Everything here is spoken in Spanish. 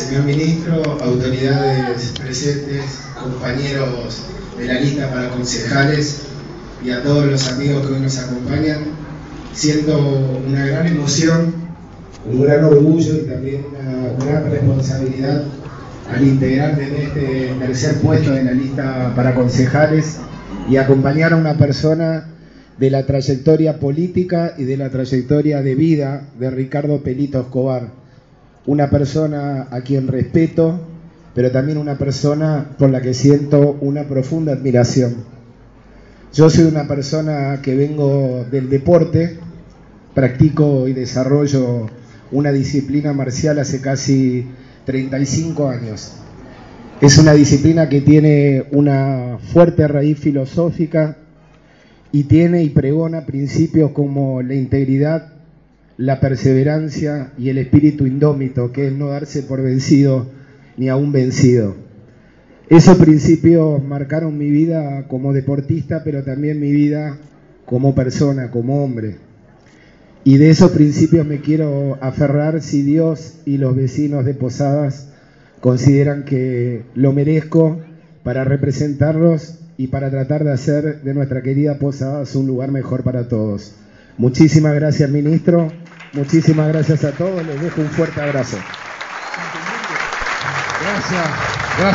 Señor Ministro, autoridades presentes, compañeros de la lista para concejales y a todos los amigos que hoy nos acompañan, siento una gran emoción, un gran orgullo y también una gran responsabilidad al integrarme en este tercer puesto de la lista para concejales y acompañar a una persona de la trayectoria política y de la trayectoria de vida de Ricardo Pelito Escobar. Una persona a quien respeto, pero también una persona por la que siento una profunda admiración. Yo soy una persona que vengo del deporte, practico y desarrollo una disciplina marcial hace casi 35 años. Es una disciplina que tiene una fuerte raíz filosófica y tiene y pregona principios como la integridad, la perseverancia y el espíritu indómito, que es no darse por vencido ni aún vencido. Esos principios marcaron mi vida como deportista, pero también mi vida como persona, como hombre. Y de esos principios me quiero aferrar si Dios y los vecinos de Posadas consideran que lo merezco para representarlos y para tratar de hacer de nuestra querida Posadas un lugar mejor para todos. Muchísimas gracias, ministro. Muchísimas gracias a todos. Les dejo un fuerte abrazo. Gracias.